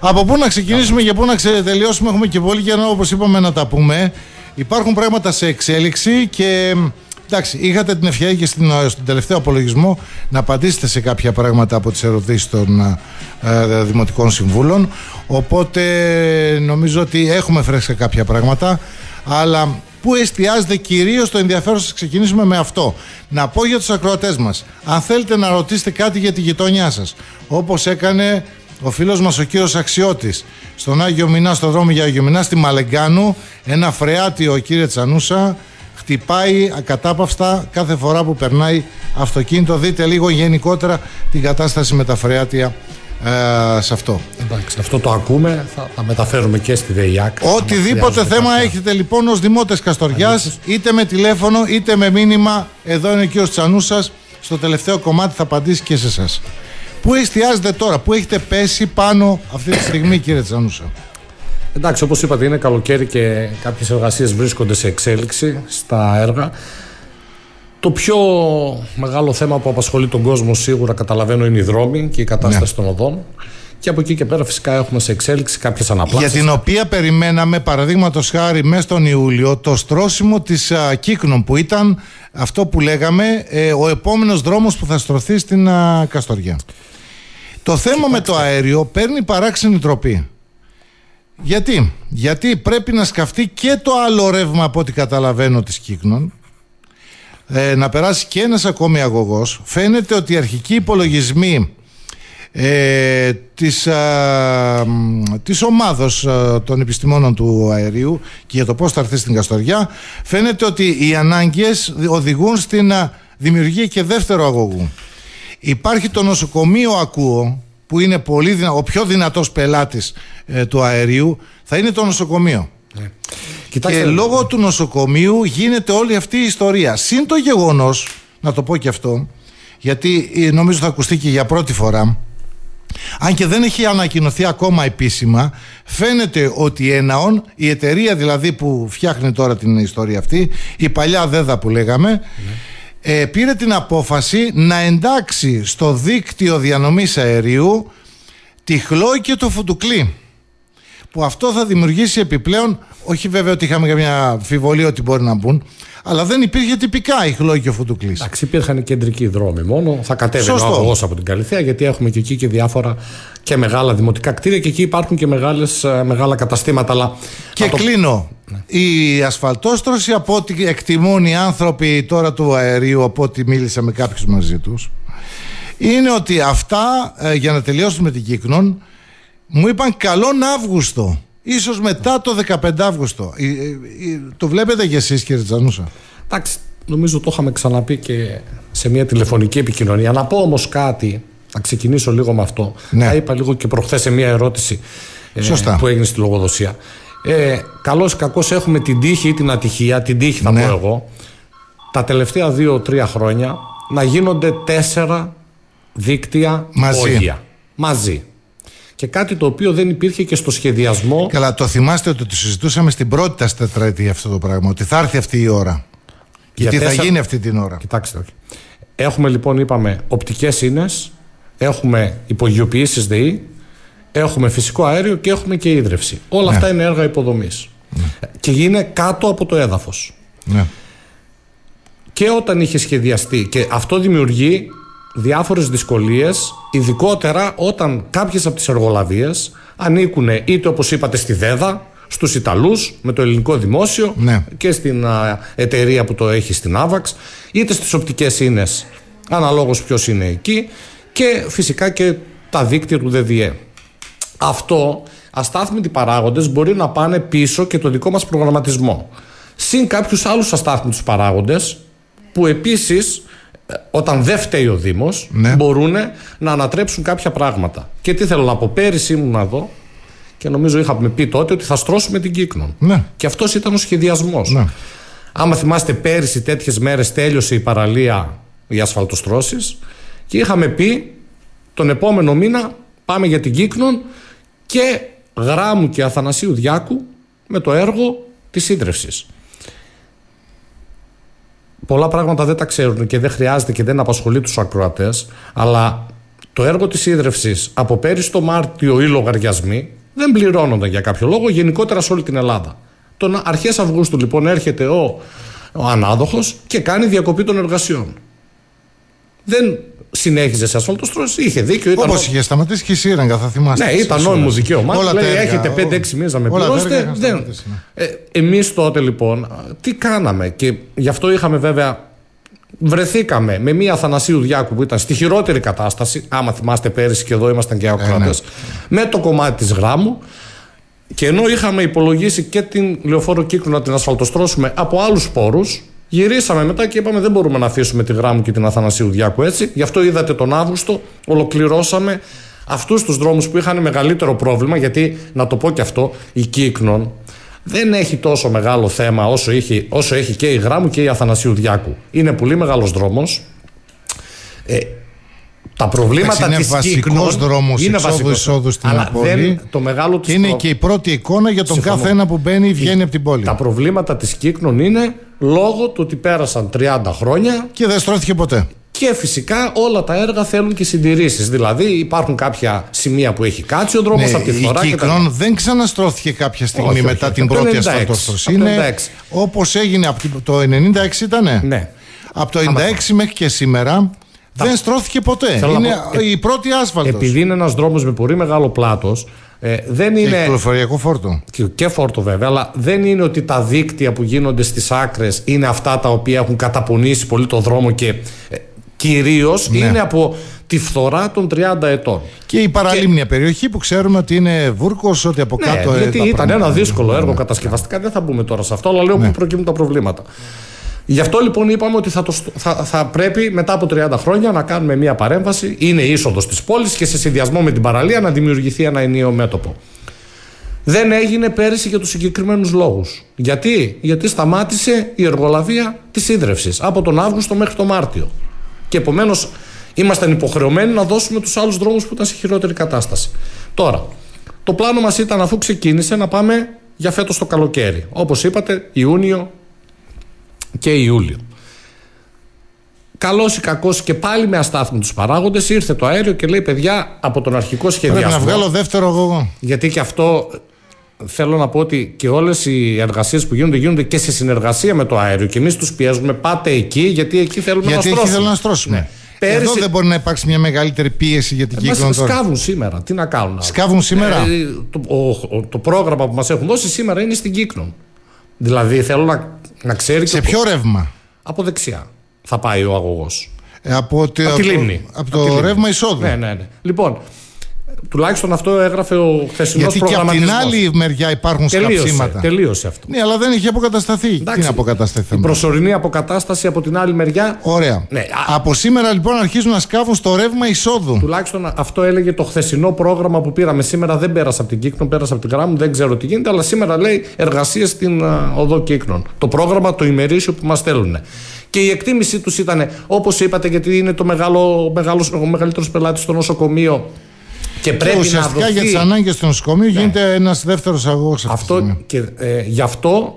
Από πού να ξεκινήσουμε και πού να τελειώσουμε? Έχουμε και πολύ καιρό, όπως είπαμε, να τα πούμε. Υπάρχουν πράγματα σε εξέλιξη και εντάξει, είχατε την ευκαιρία και στον τελευταίο απολογισμό να απαντήσετε σε κάποια πράγματα από τις ερωτήσεις των Δημοτικών Συμβούλων. Οπότε νομίζω ότι έχουμε φρέσκα κάποια πράγματα. Αλλά πού εστιάζεται κυρίως το ενδιαφέρον σας? Ξεκινήσουμε με αυτό. Να πω για τους ακροατές μας, αν θέλετε να ρωτήσετε κάτι για τη γειτονιά σας, όπως έκανε ο φίλος μας ο κύριος Αξιώτης στον Άγιο Μινά, στο δρόμο για Άγιο Μινά, στη Μαλεγκάνου, ένα φρεάτιο, κύριε Τσανούσα, χτυπάει ακατάπαυστα κάθε φορά που περνάει αυτοκίνητο. Δείτε λίγο γενικότερα την κατάσταση με τα φρεάτια σε αυτό. Εντάξει, αυτό το ακούμε, θα μεταφέρουμε και στη ΔΕΙΑΚ. Οτιδήποτε θέμα έχετε λοιπόν ως Δημότες Καστοριάς, είτε με τηλέφωνο είτε με μήνυμα, εδώ είναι ο κύριος Τσανούσας, στο τελευταίο κομμάτι θα απαντήσει και σε εσάς. Πού εστιάζετε τώρα, πού έχετε πέσει πάνω αυτή τη στιγμή, κύριε Τσανούσα? Εντάξει, όπως είπατε, είναι καλοκαίρι και κάποιες εργασίες βρίσκονται σε εξέλιξη στα έργα. Το πιο μεγάλο θέμα που απασχολεί τον κόσμο, σίγουρα καταλαβαίνω, είναι οι δρόμοι και η κατάσταση των οδών. Και από εκεί και πέρα φυσικά έχουμε σε εξέλιξη κάποιες αναπλάσεις. Για την οποία περιμέναμε, παραδείγματος χάρη, μέσα στον Ιούλιο, το στρώσιμο της Κύκνων, που ήταν αυτό που λέγαμε ο επόμενος δρόμος που θα στρωθεί στην Καστοριά. Το θέμα με το αέριο παίρνει παράξενη τροπή. Γιατί πρέπει να σκαφτεί και το άλλο ρεύμα, από ό,τι καταλαβαίνω, της Κύκνων, να περάσει και ένας ακόμη αγωγός. Φαίνεται ότι οι αρχικοί υπολογισμοί της ομάδος των επιστημόνων του αερίου και για το πώς θα έρθει στην Καστοριά, φαίνεται ότι οι ανάγκες οδηγούν στην δημιουργία και δεύτερο αγωγού. Υπάρχει το νοσοκομείο, ακούω, που είναι ο πιο δυνατός πελάτης του αερίου, θα είναι το νοσοκομείο. Και λόγω του νοσοκομείου γίνεται όλη αυτή η ιστορία. Συν το γεγονός, να το πω και αυτό, γιατί νομίζω θα ακουστεί και για πρώτη φορά, αν και δεν έχει ανακοινωθεί ακόμα επίσημα, φαίνεται ότι η ΕΝΑΟΝ, η εταιρεία δηλαδή που φτιάχνει τώρα την ιστορία αυτή, η παλιά ΔΕΔΑ που λέγαμε, πήρε την απόφαση να εντάξει στο δίκτυο διανομής αερίου τη Χλόη και το Φουντουκλή, που αυτό θα δημιουργήσει επιπλέον, όχι βέβαια ότι είχαμε καμιά αμφιβολία ότι μπορεί να μπουν, αλλά δεν υπήρχε τυπικά η Χλόη και ο Φουντουκλής. Εντάξει, υπήρχαν κεντρικοί δρόμοι μόνο. Θα κατέβαινε ο αγωγός από την Καλυθέα, γιατί έχουμε και εκεί και διάφορα και μεγάλα δημοτικά κτίρια και εκεί υπάρχουν και μεγάλα καταστήματα. Αλλά και κλείνω. Η ασφαλτόστρωση, από ό,τι εκτιμούν οι άνθρωποι τώρα του αερίου, από ό,τι μίλησα με κάποιους μαζί τους, είναι ότι αυτά, για να τελειώσουμε την Κύκνον, μου είπαν καλόν Αύγουστο. Ίσως μετά το 15 Αύγουστο. Το βλέπετε κι εσείς, κύριε Τσανούσα? Εντάξει, νομίζω το είχαμε ξαναπεί και σε μια τηλεφωνική επικοινωνία. Να πω όμως κάτι, να ξεκινήσω λίγο με αυτό. Τα είπα λίγο και προχθές σε μια ερώτηση που έγινε στη λογοδοσία. Καλώς ή κακώς έχουμε την τύχη ή την ατυχία, την τύχη θα πω εγώ, τα τελευταία 2-3 χρόνια να γίνονται 4 δίκτυα υπόγεια μαζί. Και κάτι το οποίο δεν υπήρχε και στο σχεδιασμό. Καλά, το θυμάστε ότι το συζητούσαμε στην πρώτη τετραετία αυτό το πράγμα, ότι θα έρθει αυτή η ώρα. Γιατί θα γίνει αυτή την ώρα. Κοιτάξτε, όχι. Έχουμε λοιπόν, είπαμε, οπτικές ίνες, έχουμε υπογειοποιήσεις ΔΕΗ, έχουμε φυσικό αέριο και έχουμε και ίδρυυση. Όλα αυτά είναι έργα υποδομής. Και είναι κάτω από το έδαφος. Και όταν είχε σχεδιαστεί, και αυτό δημιουργεί διάφορες δυσκολίες, ειδικότερα όταν κάποιες από τις εργολαβίες ανήκουν είτε, όπως είπατε, στη ΔΕΔΑ, στους Ιταλούς με το ελληνικό δημόσιο και στην εταιρεία που το έχει στην Άβαξ, είτε στις οπτικές ίνες, αναλόγως ποιος είναι εκεί, και φυσικά και τα δίκτυα του ΔΔΕ. Αυτό, αστάθμητοι παράγοντες μπορεί να πάνε πίσω και το δικό μας προγραμματισμό. Συν κάποιους άλλους αστάθμητους παράγοντες που επίσης, όταν δεν φταίει ο Δήμος, μπορούν να ανατρέψουν κάποια πράγματα. Και τι θέλω να πω, πέρυσι ήμουν εδώ και νομίζω είχαμε πει τότε ότι θα στρώσουμε την Κύκνον. Και αυτός ήταν ο σχεδιασμός. Άμα θυμάστε, πέρυσι τέτοιες μέρες τέλειωσε η παραλία, οι ασφαλτοστρώσεις, και είχαμε πει τον επόμενο μήνα πάμε για την Κύκνον και Γράμμου και Αθανασίου Διάκου με το έργο της ίδρυυσης. Πολλά πράγματα δεν τα ξέρουν και δεν χρειάζεται και δεν απασχολεί τους ακροατές, αλλά το έργο της ίδρευσης από πέρυσι το Μάρτιο οι λογαριασμοί δεν πληρώνονταν για κάποιο λόγο γενικότερα σε όλη την Ελλάδα. Τον αρχές Αυγούστου λοιπόν έρχεται ο ανάδοχος και κάνει διακοπή των εργασιών. Δεν συνέχιζε σε ασφαλτοστρώσεις, είχε δίκιο. Όπως είχε σταματήσει και η Σύραγγα, θα θυμάστε. Ναι, ήταν νόμιμο δικαίωμα. Λέει, έχετε 5-6 μήνες να με πληρώσετε. Εμείς τότε λοιπόν τι κάναμε, και γι' αυτό είχαμε βέβαια. Βρεθήκαμε με μία Αθανασίου Διάκου που ήταν στη χειρότερη κατάσταση. Άμα θυμάστε, πέρυσι και εδώ ήμασταν και ακροατές, με το κομμάτι της Γράμμου. Και ενώ είχαμε υπολογίσει και την Λεωφόρο Κύκνου να την ασφαλτοστρώσουμε από άλλους πόρους, γυρίσαμε μετά και είπαμε δεν μπορούμε να αφήσουμε τη Γράμμου και την Αθανασίου Διάκου έτσι. Γι' αυτό είδατε τον Αύγουστο ολοκληρώσαμε αυτούς τους δρόμους που είχαν μεγαλύτερο πρόβλημα. Γιατί, να το πω και αυτό, η Κύκνον δεν έχει τόσο μεγάλο θέμα όσο έχει και η Γράμμου και η Αθανασίου Διάκου. Είναι πολύ μεγάλος δρόμος. Τα προβλήματα της Κύκνων είναι εισόδου στην πόλη. Το μεγάλο και είναι και η πρώτη εικόνα για τον κάθε ένα που μπαίνει ή βγαίνει από την πόλη. Τα προβλήματα της Κύκνων είναι λόγω του ότι πέρασαν 30 χρόνια και δεν στρώθηκε ποτέ. Και φυσικά όλα τα έργα θέλουν και συντηρήσεις. Δηλαδή υπάρχουν κάποια σημεία που έχει κάτσει ο δρόμος από τη φθορά. Η Κύκνον δεν ξαναστρώθηκε κάποια στιγμή μετά την πρώτη ασφαλτοστρωσή. Είναι όπως έγινε από το 96 ήτανε. Ναι. Από το 96 μέχρι και σήμερα δεν στρώθηκε ποτέ. Είναι η πρώτη άσφαλτος. Επειδή είναι ένας δρόμος με πολύ μεγάλο πλάτος, δεν είναι. Και κυκλοφοριακό φόρτο. Και φόρτο βέβαια, αλλά δεν είναι ότι τα δίκτυα που γίνονται στις άκρες είναι αυτά τα οποία έχουν καταπονήσει πολύ το δρόμο και κυρίως είναι από τη φθορά των 30 ετών. Και η παραλίμνια περιοχή που ξέρουμε ότι είναι βούρκος, ότι από κάτω. Γιατί ήταν ένα δύσκολο έργο κατασκευαστικά, δεν θα μπούμε τώρα σε αυτό, αλλά λέω που προκύπτουν τα προβλήματα. Γι' αυτό λοιπόν είπαμε ότι θα πρέπει μετά από 30 χρόνια να κάνουμε μια παρέμβαση. Είναι είσοδος της πόλης και σε συνδυασμό με την παραλία να δημιουργηθεί ένα ενιαίο μέτωπο. Δεν έγινε πέρυσι για τους συγκεκριμένους λόγους. Γιατί σταμάτησε η εργολαβία της ίδρευσης από τον Αύγουστο μέχρι τον Μάρτιο. Και επομένως ήμασταν υποχρεωμένοι να δώσουμε τους άλλους δρόμους που ήταν σε χειρότερη κατάσταση. Τώρα, το πλάνο μας ήταν, αφού ξεκίνησε, να πάμε για φέτος το καλοκαίρι. Όπως είπατε, Ιούνιο και Ιούλιο. Καλός ή κακός και πάλι με αστάθμιτους παράγοντες ήρθε το αέριο και λέει: παιδιά, από τον αρχικό σχεδιασμό. Πρέπει να βγάλω δεύτερο αγωγό. Γιατί και αυτό θέλω να πω ότι και όλες οι εργασίες που γίνονται και σε συνεργασία με το αέριο. Και εμείς τους πιέζουμε: πάτε εκεί, γιατί εκεί θέλουμε να στρώσουμε. Ναι. Πέρυσι... Εδώ δεν μπορεί να υπάρξει μια μεγαλύτερη πίεση για την Κύκνον τώρα. Σκάβουν σήμερα. Τι να κάνουν. Σκάβουν σήμερα. Το πρόγραμμα που μας έχουν δώσει σήμερα είναι στην Κύκνον. Δηλαδή θέλω να ξέρει. Σε ποιο ρεύμα? Από δεξιά θα πάει ο αγωγός. Από τη λίμνη. Από το ρεύμα εισόδου. Ναι. Λοιπόν, τουλάχιστον αυτό έγραφε ο χθεσινός προγραμματισμός. Γιατί και από την άλλη μεριά υπάρχουν σκαψίματα. Τελείωσε αυτό. Ναι, αλλά δεν έχει αποκατασταθεί. Τι να αποκατασταθεί? Η προσωρινή αποκατάσταση από την άλλη μεριά. Ωραία. Ναι. Από σήμερα λοιπόν αρχίζουν να σκάβουν στο ρεύμα εισόδου. Τουλάχιστον αυτό έλεγε το χθεσινό πρόγραμμα που πήραμε. Σήμερα δεν πέρασε από την Κύκνον, πέρασε από την Γράμμου, δεν ξέρω τι γίνεται, αλλά σήμερα λέει εργασίες στην οδό Κύκνον. Το πρόγραμμα το ημερήσιο που μας στέλνουν. Και η εκτίμησή τους ήταν, όπως είπατε, γιατί είναι ο μεγαλύτερος πελάτης στο νοσοκομείο. Και πρέπει ουσιαστικά για τις ανάγκες του νοσοκομείου γίνεται ένας δεύτερος αγωγός. Αυτό και γι' αυτό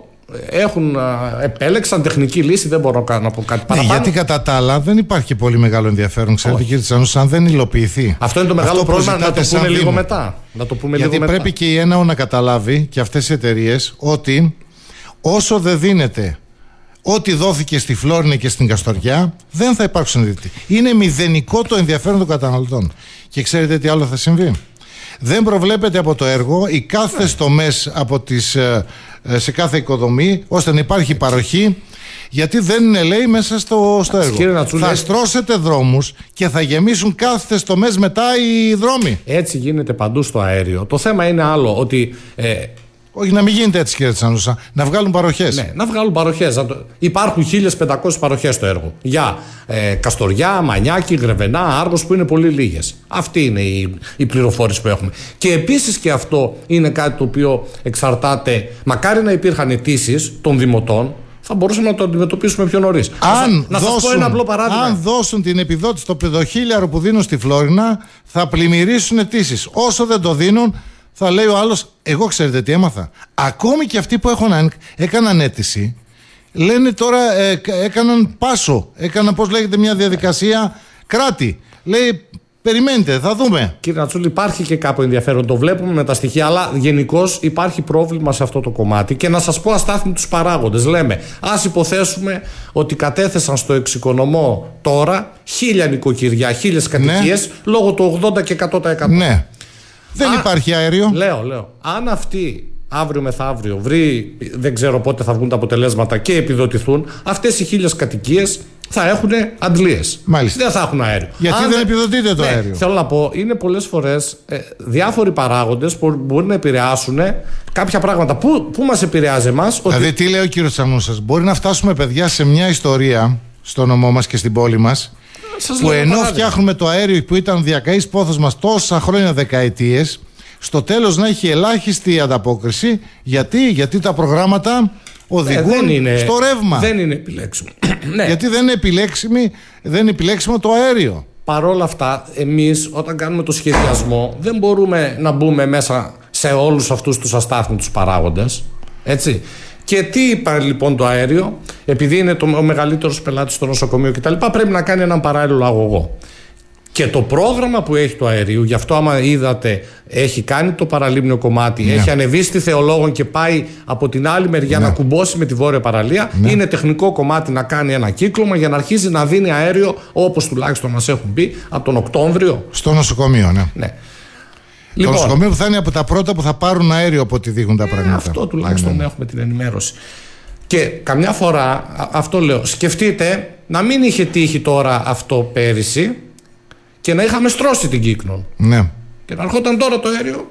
επέλεξαν τεχνική λύση, δεν μπορώ να πω κάτι παραπάνω. Γιατί κατά τα άλλα δεν υπάρχει και πολύ μεγάλο ενδιαφέρον, ξέρετε κύριε Τσανούσα, αν δεν υλοποιηθεί. Αυτό είναι το μεγάλο πρόβλημα, να το πούμε λίγο μετά. Γιατί πρέπει και η ΕΝΑΟ να καταλάβει και αυτές οι εταιρείες ότι όσο δεν δίνεται ό,τι δόθηκε στη Φλόρινα και στην Καστοριά, δεν θα υπάρξουν δίκτυα. Είναι μηδενικό το ενδιαφέρον των καταναλωτών. Και ξέρετε τι άλλο θα συμβεί? Δεν προβλέπεται από το έργο οι κάθε τομές σε κάθε οικοδομή, ώστε να υπάρχει παροχή, γιατί δεν είναι, λέει, μέσα στο έργο. Θα στρώσετε δρόμους και θα γεμίσουν κάθε τομές μετά οι δρόμοι. Έτσι γίνεται παντού στο αέριο. Το θέμα είναι άλλο, ότι όχι, να μην γίνεται έτσι, κύριε Τσανούσα. Να βγάλουν παροχές. Ναι, να βγάλουν παροχές. Υπάρχουν 1500 παροχές στο έργο. Για Καστοριά, Μανιάκη, Γρεβενά, Άργος, που είναι πολύ λίγες. Αυτή είναι η πληροφόρηση που έχουμε. Και επίσης και αυτό είναι κάτι το οποίο εξαρτάται. Μακάρι να υπήρχαν αιτήσεις των δημοτών, θα μπορούσαμε να το αντιμετωπίσουμε πιο νωρίς. Να σας πω ένα απλό παράδειγμα. Αν δώσουν την επιδότηση το 5.000 που δίνουν στη Φλόρινα, θα πλημμυρίσουν αιτήσεις. Όσο δεν το δίνουν, θα λέει ο άλλος: εγώ ξέρετε τι έμαθα? Ακόμη και αυτοί που έκαναν αίτηση, λένε τώρα έκαναν πάσο. Έκαναν, πώς λέγεται, μια διαδικασία κράτη. Λέει: Περιμένετε, θα δούμε. Κύριε Νατσούλη, υπάρχει και κάπου ενδιαφέρον. Το βλέπουμε με τα στοιχεία, αλλά γενικώς υπάρχει πρόβλημα σε αυτό το κομμάτι. Και να σας πω αστάθμιτους παράγοντες. Λέμε, ας υποθέσουμε ότι κατέθεσαν στο εξοικονομό τώρα 1.000 νοικοκυριά, 1.000 κατοικίες, λόγω του 80 και 100%. Ναι. Δεν υπάρχει αέριο. Λέω. Αν αυτοί αύριο μεθαύριο βρει, δεν ξέρω πότε θα βγουν τα αποτελέσματα και επιδοτηθούν, αυτές οι 1.000 κατοικίες θα έχουν αντλίες. Μάλιστα. Δεν θα έχουν αέριο. Γιατί δεν επιδοτείται το αέριο. Θέλω να πω, είναι πολλές φορές διάφοροι παράγοντες που μπορεί να επηρεάσουν κάποια πράγματα. Πού μας επηρεάζει εμάς? Δηλαδή, τι λέει ο κύριος Τσαμούσας, μπορεί να φτάσουμε, παιδιά, σε μια ιστορία στο νομό μας και στην πόλη μας, που ενώ φτιάχνουμε το αέριο που ήταν διακαής πόθος μας τόσα χρόνια, δεκαετίες, στο τέλος να έχει ελάχιστη ανταπόκριση. Γιατί τα προγράμματα οδηγούν στο ρεύμα. Δεν είναι επιλέξιμο. Ναι. Γιατί δεν είναι επιλέξιμο το αέριο. Παρόλα αυτά, εμείς όταν κάνουμε το σχεδιασμό δεν μπορούμε να μπούμε μέσα σε όλους αυτούς τους αστάθμιτους παράγοντες. Έτσι. Και τι είπα λοιπόν το αέριο? Επειδή είναι ο μεγαλύτερος πελάτης στο νοσοκομείο κτλ., πρέπει να κάνει έναν παράλληλο αγωγό. Και το πρόγραμμα που έχει το αερίου, γι' αυτό άμα είδατε, έχει κάνει το παραλίμνιο κομμάτι, έχει ανεβεί στη Θεολόγων και πάει από την άλλη μεριά να κουμπώσει με τη βόρεια παραλία. Είναι τεχνικό κομμάτι να κάνει ένα κύκλωμα για να αρχίζει να δίνει αέριο, όπως τουλάχιστον μας έχουν πει, από τον Οκτώβριο. Στο νοσοκομείο, ναι. Λοιπόν, το νοσοκομείο που θα είναι από τα πρώτα που θα πάρουν αέριο από ό,τι δείχνουν τα πράγματα. Αυτό τουλάχιστον έχουμε την ενημέρωση. Και καμιά φορά, αυτό λέω, σκεφτείτε να μην είχε τύχει τώρα αυτό πέρυσι και να είχαμε στρώσει την Κύκνον. Ναι. Και να ερχόταν τώρα το αέριο.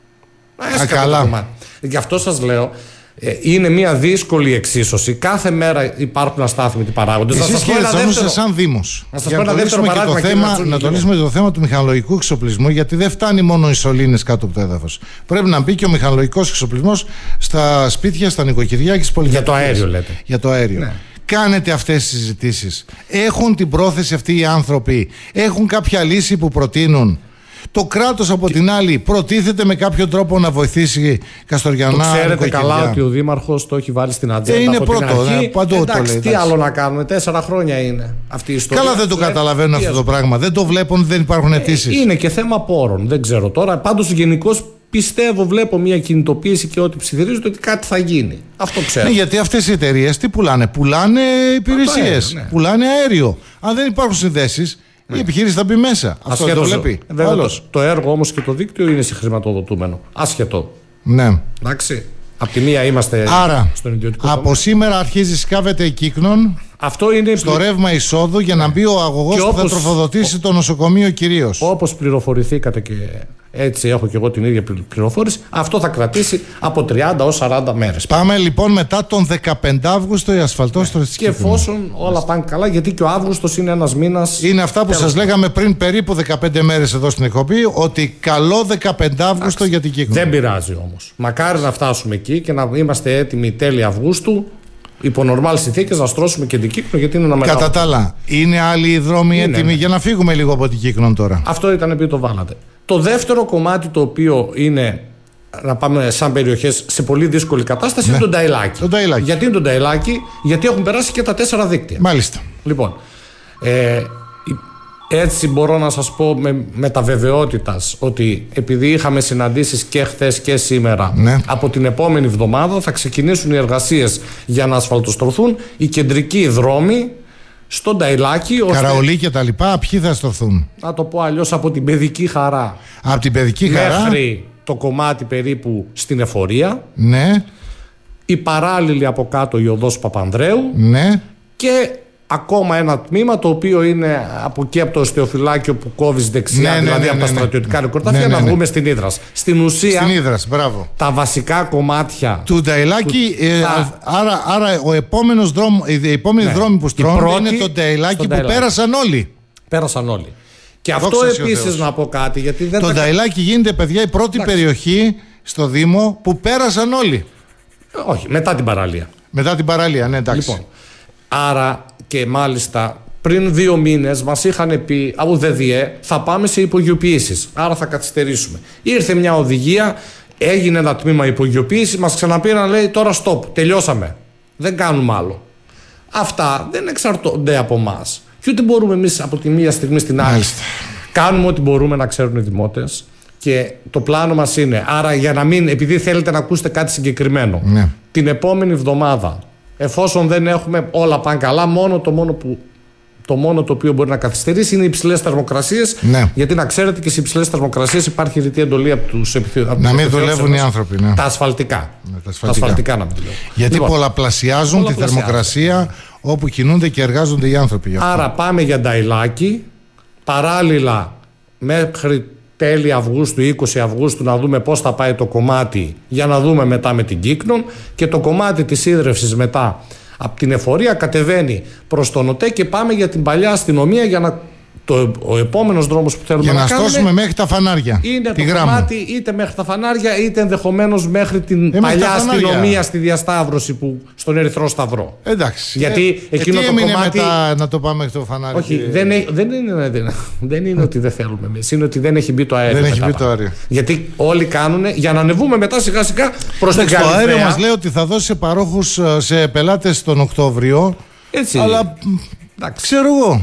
Καλά. Γι' αυτό σας λέω, είναι μια δύσκολη εξίσωση. Κάθε μέρα υπάρχουν αστάθμιτοι παράγοντες. Εσείς, κύριε Τσαμούσα, σαν Δήμος, για να τονίσουμε το θέμα του μηχανολογικού εξοπλισμού, γιατί δεν φτάνει μόνο οι σωλήνες κάτω από το έδαφος. Πρέπει να μπει και ο μηχανολογικός εξοπλισμός στα σπίτια, στα νοικοκυριά και στις πολυκατοικίες. Για το αέριο, λέτε. Για το αέριο. Ναι. Κάνετε αυτές τις συζητήσεις? Έχουν την πρόθεση αυτοί οι άνθρωποι? Έχουν κάποια λύση που προτείνουν? Το κράτος από την άλλη προτίθεται με κάποιο τρόπο να βοηθήσει Καστοριανά? Το ξέρετε καλά ότι ο Δήμαρχος το έχει βάλει στην ατζέντα. Είναι από πρώτο, την αρχή. Παντού εντάξει, το λέει. Τι άλλο να κάνουμε, 4 χρόνια είναι αυτή η ιστορία. Καλά, δεν το καταλαβαίνουν αυτό το πράγμα. Δεν το βλέπουν, δεν υπάρχουν αιτήσεις. Είναι και θέμα πόρων. Δεν ξέρω τώρα. Πάντως γενικώς πιστεύω, βλέπω μια κινητοποίηση και ότι ψιθυρίζεται ότι κάτι θα γίνει. Αυτό ξέρω. Ναι, γιατί αυτές οι εταιρείες τι πουλάνε? Πουλάνε υπηρεσίες. Ναι. Πουλάνε αέριο. Αν δεν υπάρχουν συνδέσεις, η επιχείρηση θα μπει μέσα. Αυτό δεν το βλέπει. Το έργο όμως και το δίκτυο είναι συγχρηματοδοτούμενο. Άσχετο. Ναι. Εντάξει. Απ' τη μία είμαστε στον ιδιωτικό τομέα. Από σήμερα αρχίζει σκάβεται η Κύκνον. Αυτό είναι στο ρεύμα εισόδου για να μπει ο αγωγός που θα τροφοδοτήσει το νοσοκομείο κυρίως. Όπως πληροφορηθήκατε και έτσι έχω και εγώ την ίδια πληροφόρηση, αυτό θα κρατήσει από 30 ως 40 μέρες. Πάμε λοιπόν μετά τον 15 Αύγουστο η ασφαλτόστρωση της Κύκνων. Και εφόσον όλα πάνε καλά, γιατί και ο Αύγουστος είναι ένας μήνας. Είναι αυτά που σας λέγαμε πριν περίπου 15 μέρες εδώ στην εκπομπή, ότι καλό 15 Αύγουστο για την Κύκνον. Δεν πειράζει όμως. Μακάρι να φτάσουμε εκεί και να είμαστε έτοιμοι τέλη Αυγούστου, υπό νορμάλ συνθήκες, να στρώσουμε και την Κύκνο, γιατί είναι ένα μεγάλο. Κατά τα άλλα, είναι άλλοι οι δρόμοι έτοιμοι για να φύγουμε λίγο από την Κύκνον τώρα? Αυτό ήταν επειδή το βάλατε. Το δεύτερο κομμάτι, το οποίο είναι να πάμε σαν περιοχές σε πολύ δύσκολη κατάσταση, είναι το Νταϊλάκι. Γιατί είναι το Νταϊλάκι? Γιατί έχουν περάσει και τα 4 δίκτυα. Μάλιστα. Λοιπόν, έτσι μπορώ να σας πω με τα βεβαιότητας ότι επειδή είχαμε συναντήσεις και χθες και σήμερα, από την επόμενη εβδομάδα θα ξεκινήσουν οι εργασίες για να ασφαλτοστρωθούν οι κεντρικοί δρόμοι στο Νταϊλάκι. Καραολί και τα λοιπά, ποιοι θα στρωθούν? Να το πω αλλιώς, από την Παιδική Χαρά. Από την Παιδική Χαρά μέχρι το κομμάτι περίπου στην Εφορία. Ναι. Η παράλληλη από κάτω η οδός Παπανδρέου. Ναι. Και ακόμα ένα τμήμα το οποίο είναι από εκεί από το Οστεοφυλάκιο που κόβεις δεξιά, δηλαδή από τα στρατιωτικά νοικοκυριά, να βγούμε στην Ύδρας. Στην ουσία, στην Ύδρας, μπράβο. Τα βασικά κομμάτια του Νταϊλάκι. Άρα η επόμενη δρόμη που στρώνουν είναι το Νταϊλάκι που πέρασαν όλοι. Πέρασαν όλοι. Και αυτό επίσης να πω κάτι, γιατί δεν. Το Νταϊλάκι γίνεται, παιδιά, η πρώτη περιοχή στο Δήμο που πέρασαν όλοι. Όχι, μετά την παραλία. Μετά την παραλία, ναι, εντάξει. Λοιπόν, άρα και μάλιστα πριν 2 μήνες μας είχαν πει από ΔΔΕ θα πάμε σε υπογειοποιήσεις, άρα θα καθυστερήσουμε. Ήρθε μια οδηγία, έγινε ένα τμήμα υπογειοποίηση, μας ξαναπήραν, λέει τώρα stop, τελειώσαμε, δεν κάνουμε άλλο. Αυτά δεν εξαρτώνται από εμάς και ούτε μπορούμε εμείς από τη μία στιγμή στην άλλη. Κάνουμε ό,τι μπορούμε να ξέρουν οι δημότες και το πλάνο μας είναι. Άρα, για να μην, επειδή θέλετε να ακούσετε κάτι συγκεκριμένο, ναι, την επόμενη εβδομάδα, εφόσον δεν έχουμε όλα πάνε καλά, το μόνο το οποίο μπορεί να καθυστερήσει είναι οι υψηλές θερμοκρασίες. Ναι. Γιατί να ξέρετε και στις υψηλές θερμοκρασίες υπάρχει ρητή εντολή από τους επιθεωρητές. Να μην δουλεύουν οι άνθρωποι. Ναι. Τα ασφαλτικά. Τα ασφαλτικά να μην δουλεύουν. Γιατί λοιπόν, πολλαπλασιάζουν τη θερμοκρασία όπου κινούνται και εργάζονται οι άνθρωποι. Άρα πάμε για νταϊλάκι. Παράλληλα, μέχρι τέλη Αυγούστου, 20 Αυγούστου, να δούμε πώς θα πάει το κομμάτι, για να δούμε μετά με την Κύκνον, και το κομμάτι της ίδρευσης μετά από την εφορία κατεβαίνει προς τον ΟΤΕ και πάμε για την παλιά αστυνομία για να. Ο επόμενος δρόμος που θέλουμε να κάνουμε. Για να στώσουμε μέχρι τα φανάρια. Είναι το κομμάτι είτε μέχρι τα φανάρια, είτε ενδεχομένως μέχρι την παλιά αστυνομία στη διασταύρωση στον Ερυθρό Σταυρό. Εντάξει. Γιατί εκείνο τι το έμεινε κομμάτι. Μετά να το πάμε μέχρι το φανάρι. Όχι, δεν είναι ότι δεν θέλουμε εμείς. Είναι ότι δεν έχει μπει το αέριο. Δεν έχει μπει το αέριο. Γιατί όλοι κάνουν για να ανεβούμε μετά σιγά σιγά προς την Καλυθέα. Το αέριο μας λέει ότι θα δώσει σε παρόχους, σε πελάτες τον Οκτώβριο. Έτσι. Αλλά ξέρω εγώ.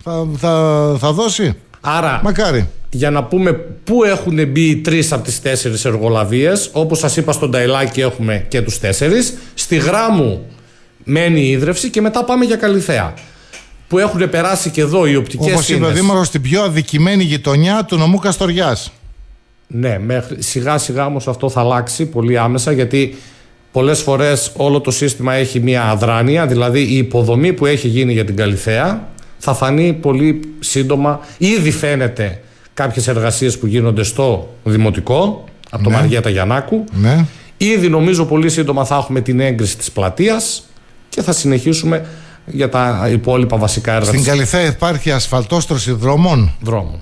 Θα δώσει. Άρα, μακάρι. Για να πούμε πού έχουν μπει 3 από τις 4 εργολαβίες, όπως σας είπα, στον Νταϊλάκι έχουμε και τους 4. Στη Γράμμου μένει η ίδρυυση και μετά πάμε για Καλυθέα. Που έχουν περάσει και εδώ οι οπτικές σύνδες. Όπως είπε ο Δήμαρχος, στην πιο αδικημένη γειτονιά του νομού Καστοριάς. Ναι, σιγά σιγά όμως αυτό θα αλλάξει πολύ άμεσα, γιατί πολλές φορές όλο το σύστημα έχει μια αδράνεια, δηλαδή η υποδομή που έχει γίνει για την Καλυθέα θα φανεί πολύ σύντομα. Ήδη φαίνεται κάποιες εργασίες που γίνονται στο Δημοτικό από το Μαριέτα Γιαννάκου. Ναι. Ήδη νομίζω πολύ σύντομα θα έχουμε την έγκριση της πλατείας και θα συνεχίσουμε για τα υπόλοιπα βασικά έργα. Στην Καλυθέα υπάρχει ασφαλτόστρωση δρόμων.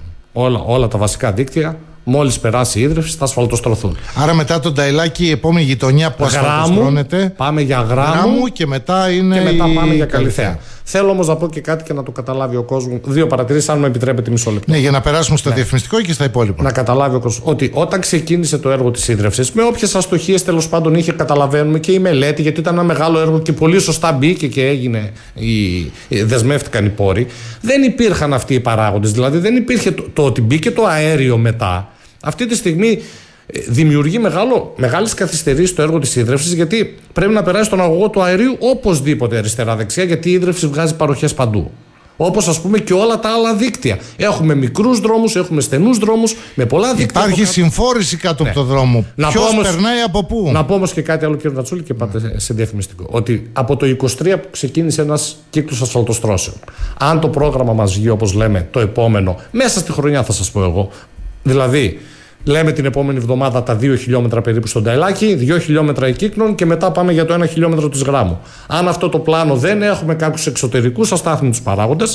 Όλα τα βασικά δίκτυα, μόλις περάσει η ίδρυυση, θα ασφαλτοστρωθούν. Άρα μετά τον Νταϊλάκι η επόμενη γειτονιά που ασφαλτοστρώνεται. Πάμε για Γράμμου και μετά είναι. Και μετά πάμε για Καλυθέα. Θέλω όμως να πω και κάτι και να το καταλάβει ο κόσμος. 2 παρατηρήσεις, αν μου επιτρέπετε, μισό λεπτό. Ναι, για να περάσουμε στο διαφημιστικό και στα υπόλοιπα. Να καταλάβει ο κόσμος ότι όταν ξεκίνησε το έργο της ίδρυυσης, με όποιες αστοχίες τέλος πάντων είχε, καταλαβαίνουμε, και η μελέτη, γιατί ήταν ένα μεγάλο έργο και πολύ σωστά μπήκε και έγινε, δεσμεύτηκαν οι πόροι. Δεν υπήρχαν αυτοί οι παράγοντες. Δηλαδή δεν υπήρχε το ότι μπήκε το αέριο μετά. Αυτή τη στιγμή δημιουργεί μεγάλες καθυστερήσεις στο έργο της ίδρυυσης, γιατί πρέπει να περάσει στον αγωγό του αερίου οπωσδήποτε αριστερά-δεξιά, γιατί η ίδρυυση βγάζει παροχές παντού. Όπως ας πούμε και όλα τα άλλα δίκτυα. Έχουμε μικρούς δρόμους, έχουμε στενούς δρόμους, με πολλά δίκτυα. Υπάρχει συμφόρηση κάτω από το δρόμο. Ποιος περνάει από πού. Να πω όμως και κάτι άλλο, κύριε Νατσούλη, και πάτε σε διαφημιστικό. Ότι από το 23 που ξεκίνησε ένας κύκλος ασφαλτοστρώσεων, αν το πρόγραμμα μας βγει όπως λέμε το επόμενο, μέσα στη χρονιά θα σας πω εγώ, δηλαδή. Λέμε την επόμενη εβδομάδα τα 2 χιλιόμετρα περίπου στον Νταϊλάκι, 2 χιλιόμετρα η Κύκνον και μετά πάμε για το 1 χιλιόμετρο της Γράμμου. Αν αυτό το πλάνο δεν έχουμε κάποιους εξωτερικούς αστάθμιτους παράγοντες,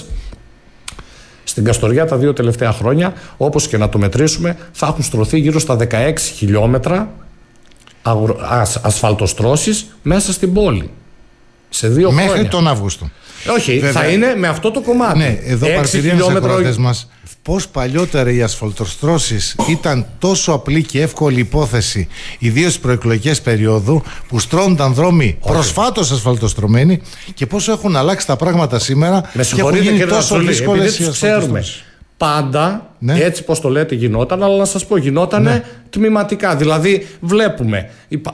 στην Καστοριά τα 2 τελευταία χρόνια, όπως και να το μετρήσουμε, θα έχουν στρωθεί γύρω στα 16 χιλιόμετρα ασφαλτοστρώσεις μέσα στην πόλη. Σε 2 χρόνια. Μέχρι τον Αύγουστο. Όχι, βέβαια, θα είναι με αυτό το κομμάτι. Ναι, εδώ παρατηρούν οι ακροατές μας πώς παλιότερα οι ασφαλτοστρώσεις ήταν τόσο απλή και εύκολη υπόθεση, ιδίως στις προεκλογικές περίοδου, που στρώνονταν δρόμοι προσφάτως ασφαλτοστρωμένοι, και πόσο έχουν αλλάξει τα πράγματα σήμερα και έχουν γίνει τόσο δύσκολες οι ασφαλτοστρώσεις. Πάντα, έτσι πως το λέτε, γινόταν, αλλά να σας πω, γινότανε τμηματικά. Δηλαδή βλέπουμε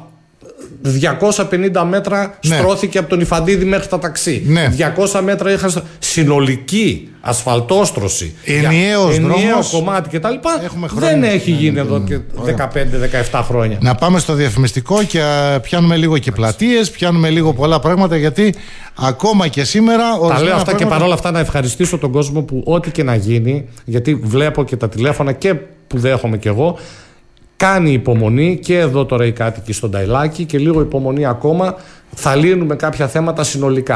250 μέτρα στρώθηκε από τον Ιφαντίδη μέχρι τα ταξί. 200 μέτρα είχαν συνολική ασφαλτόστρωση. Ενιαίο κομμάτι κτλ. Δεν έχει γίνει εδώ και 15-17 χρόνια. Να πάμε στο διαφημιστικό και πιάνουμε λίγο και πλατείες, πιάνουμε λίγο πολλά πράγματα, γιατί ακόμα και σήμερα. Τα λέω αυτά και παρόλα αυτά να ευχαριστήσω τον κόσμο που ό,τι και να γίνει, γιατί βλέπω και τα τηλέφωνα και που δέχομαι κι εγώ. Κάνει υπομονή και εδώ τώρα οι κάτοικοι στον Νταϊλάκι, και λίγο υπομονή ακόμα, θα λύνουμε κάποια θέματα συνολικά.